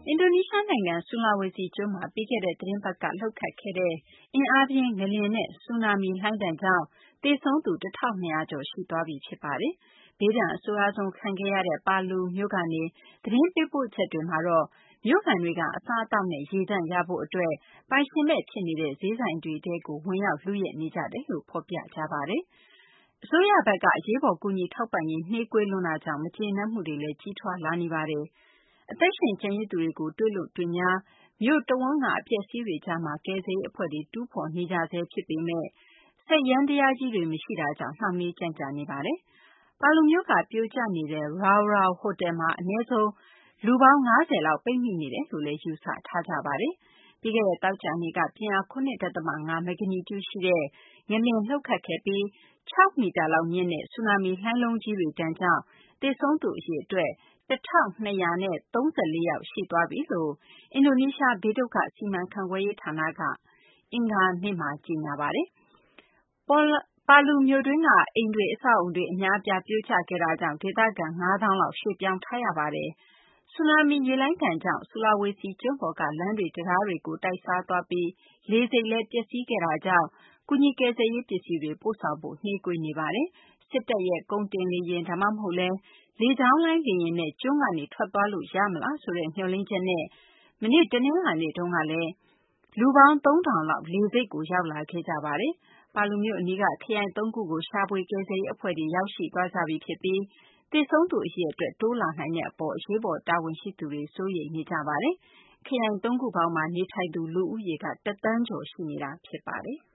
အင်ဒိုနီးရှားနိုင်ငံ ဆူလာဝေစီကျွန်းမှာ ပြီးခဲ့တဲ့သီတင်းပတ်ကလှုပ်ခတ်ခဲ့တဲ့အင်အားပြင်းငလျင်နဲ့ဆူနာမီလှိုင်းဒဏ်ကြောင့်သေဆုံးသူ ၁,၂၀၀ ကျော်ရှိသွားပြီဖြစ်ပါတယ်။ဘေးဒဏ်အဆိုးရွားဆုံးခံခဲ့ရတဲ့ပါလူမြို့ကနေသတင်းပေးပို့ချက်တွေမှာတော့မြို့ခံတွေကအစားအသောက်နဲ့ရေသန့်ရဖို့အတွက်ပိုင်ရှင်မဲ့ဖြစ်နေတဲ့ဈေးဆိုင်တွေထဲကိုဝင်ရောက်လုယက်နေကြတယ်လို့ဖော်ပြကြပါတယ်။အစိုးရဘက်ကအရေးပေါ်ကူညီထောက်ပံ့ရေးနှေးကွေးလွန်းတာကြောင့်မကျေနပ်မှုတွေလည်းကြီးထွားလာနေပါတယ်။အသက်ရှင်ကျန်ရစ်သူတွေကိုတွေ့လို့တွေ့ငြားမြို့တဝန်းကအပျက်အစီးတွေကြားမှာကယ်ဆယ်ရေးအဖွဲ့တွေတူးဖော်နေကြဆဲဖြစ်ပေမယ့်စက်ယန္တရားကြီးတွေမရှိတာကြောင့်နှောင့်နှေးကြန့်ကြာနေပါတယ်။ပါလူမြို့ကပြိုကျနေတဲ့ Rao Rao ဟိုတယ်မှာအနည်းဆုံးလူပေါင်း50လောက်ပိတ်မိနေတယ်လို့လည်းယူဆထားကြပါတယ်။ပြီးခဲ့တဲ့သောကြာနေ့ကပြင်းအား 7.5 မဂ္ဂနီကျူရှိတဲ့ငလျင်လှုပ်ခတ်ခဲ့ပြီး6 မီတာလောက်မြင့်တဲ့ဆူနာမီလှိုင်းလုံးကြီးတွေဒဏ်ကြောင့်သေဆုံးသူအရေအတွက်1,234 ယောက်ရှိသွားပြီလို့အင်ဒိုနီးရှားဘေးဒုက္ခစီမံခန့်ခွဲရေးဌာနကအင်္ဂါနေ့မှာကြေညာပါတယ်။ပါလူမြို့တွင်းကအိမ်တွေအဆောက်အအုံတွေအများအပြားပြိုကျခဲ့တာကြောင့်ဒေသခံ 5,000 လောက်ရွှေ့ပြောင်းထားရပါတယ်။ဆူနာမီရေလှိုင်းဒဏ်ကြောင့်ဆူလာဝေစီကျွန်းပေါ်ကလမ်းတွေတံတားတွေကိုတိုက်စားသွားပြီးလေဆိပ်လည်းပျက်စီးခဲ့တာကြောင့်ကူညီကယ်ဆယ်ရေးပစ္စည်းတွေပို့ဆောင်ဖို့နှေးကွေးနေပါတယ်။စစ်တပ်ရဲ့ကုန်တင်လေယာဉ်ဒါမှမဟုတ်လည်းလေကြောင်းလိုင်းလေယာဉ်နဲ့ကျွန်းကနေထွက်သွားလို့ရမလားဆိုတဲ့မျှော်လင့်ချက်နဲ့မနေ့တနင်္လာနေ့တုန်းကလည်းလူပေါင်း 3,000 လောက်လေဆိပ်ကိုရောက်လာခဲ့ကြပါတယ်။ပါလူမြို့အနီးကခရိုင် 3 ခုကိုရှာဖွေကယ်ဆယ်ရေးအဖွဲ့တွေရောက်ရှိသွားကြပြီဖြစ်ပြီးသေဆုံးသူအရေအတွက်တိုးလာနိုင်တဲ့အပေါ်အရေးပေါ်တာဝန်ရှိသူတွေစိုးရိမ်နေကြပါတယ်။ခရိုင် 3 ခုပေါင်းမှာနေထိုင်သူလူဦးရေက1,000,000 ကျော်ရှိနေတာဖြစ်ပါတယ်။